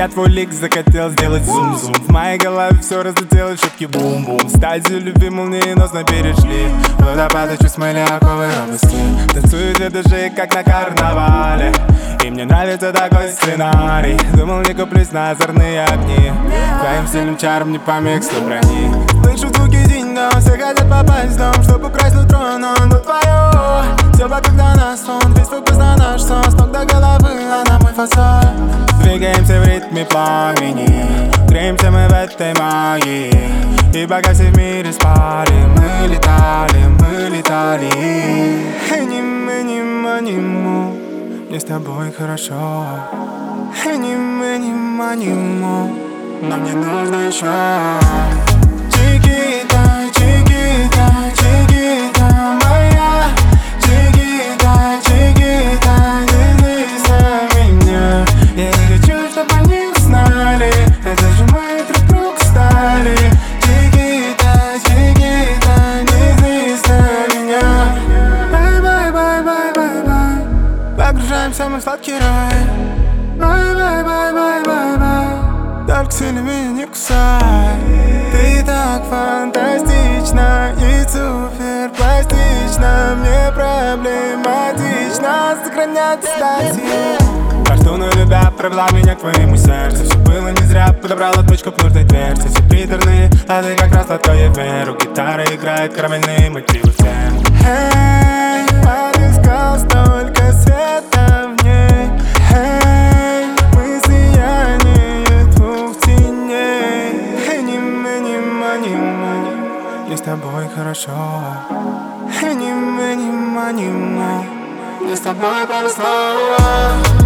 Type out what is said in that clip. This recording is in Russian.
Я твой лик захотел сделать зум-зум. В моей голове все разлетелось, шутки бум-бум. Стадию любимую молниеносно перешли. Водопады чувств мы легковой робости. Танцуют две души, как на карнавале. И мне нравится такой сценарий. Думал, не куплюсь на озорные огни. Твоим сильным чаром не помех с брони. Слышу звуки деньгам, все хотят попасть в дом, чтоб украсть нутро, но оно твое. Все вокруг до нас, сон, весь фокус на наш сон. С ног до головы, она мой фасон. Двигаемся в ритме пламени, греемся мы в этой магии. И пока все в мире спали, мы летали, мы летали. Эниму, мне с тобой хорошо. Эниму, но мне нужно еще. Чикита, Чикита, Чикита моя. Чикита, Чикита, держись за меня. Я не хочу, чтоб они узнали. Это же мы друг друга стали. Чикита, Чикита, держись за меня. Бай-бай-бай-бай-бай-бай. Погружаемся мы в сладкий рай. Бай-бай-бай-бай-бай-бай. Только сильно меня не кусай. Ты так фантастична и супер пластична. Мне проблематично сохранять статью. Фортуна, любя, провела меня к твоему сердцу. Все было не зря, подобрала точку к нужной дверце. Все приторные, а ты как раз сладкое веру. Гитара играет карамельные мотивы в тему. Эй, отыскал столько света в ней. Эй, мы сияние двух теней. Мне с тобой хорошо. Мне с тобой повезло.